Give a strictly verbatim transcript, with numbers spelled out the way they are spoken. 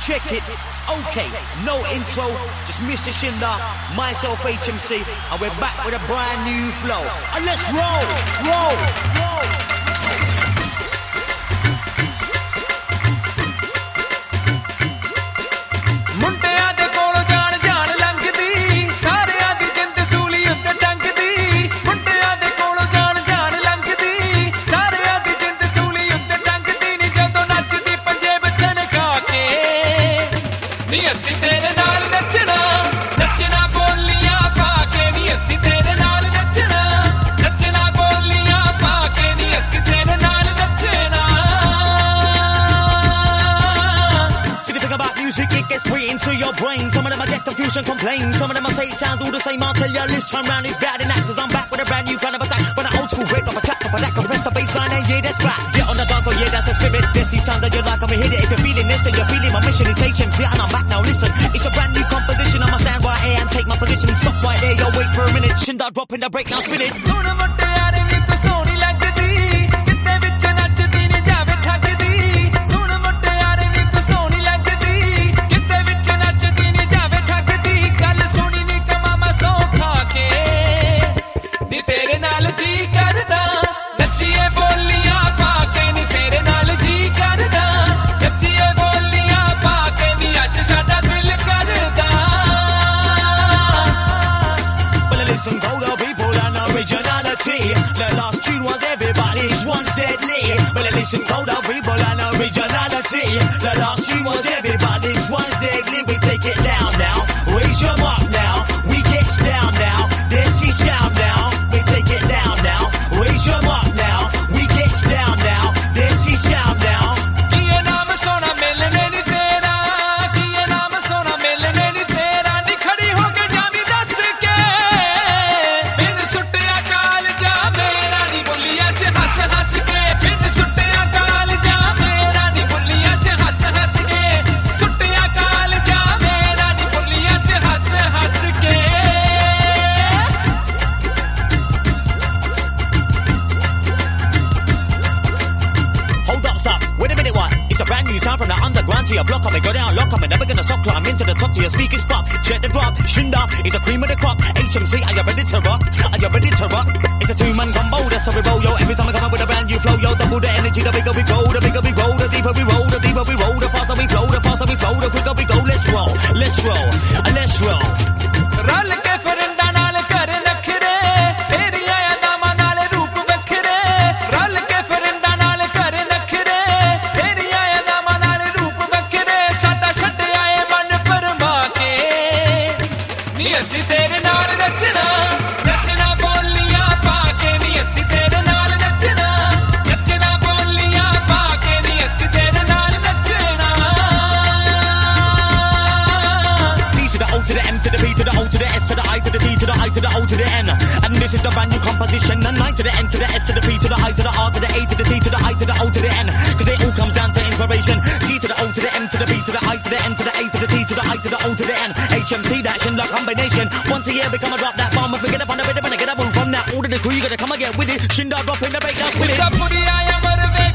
check it. Okay, no intro, just Mister Shinda, myself H M C, and we're back with a brand new flow. And let's roll, roll, roll. Music, it gets free into your brain. Some of them I get confusion, complain. Some of them I say it sounds all the same. I'll tell you this time round is bad enough, cause I'm back with a brand new kind of attack. When I old school rip up a track up a that can press the baseline and yeah, that's right. Get on the dance floor, yeah, that's the spirit. This is sound that you like, I'ma hit it. If you're feeling this, then you're feeling my mission is H M C and I'm back now, listen. It's a brand new composition, I'ma stand right here and take my position. Stop right there, yo, wait for a minute. Shinda drop in the break, now spin it. The last tune was everybody's once deadly. But listen, call the people and originality. The last tune was everybody's once deadly. We take it down now, raise your mark now. We get down now, there's the sound now. We take it down now, raise your mark now. We get down now, there's the sound now. From the underground to your block, I go down, lock up, and never gonna stop. Climb into the top to your speakers pop. Check the drop, Shinda is the cream of the crop. H M C, are you ready to rock? Are you ready to rock? It's a two-man combo, that's how we roll, yo. Every time I come up with a brand new flow, yo, double the energy, the bigger we roll, the bigger we roll, the deeper we roll, the deeper we roll, the faster we flow, the faster we flow, the quicker we go. Let's roll, let's roll, and let's roll. Roll ke farinda naal kare nakhre, teri aaya dama naal roop vakhre. Roll ke farinda naal kare nakhre, teri aaya dama naal roop vakhre. Sada chhad aaye man parma ke, ni assi tere naal rachna, rachna boliyan pa ke, ni assi tere naal rachna, rachna boliyan pa ke, ni assi tere naal rachna. C to the O to the M to the P to the O to the S to the I to the D to the I to the O to the N. And this is the brand new composition. The nine to the N to the S to the P to the I to the R to the A to the T to the I to the O to the N. Cause it all comes down to inspiration. C to the O to the M to the B to the I to the N to the A to the T to the I to the O to the N. H M C, that Shinda combination. Once a year we come and drop that bomb. If we get up on the rhythm and I get up move from that order the crew, you gotta come and get with it. Shinda drop in the break, that's with it.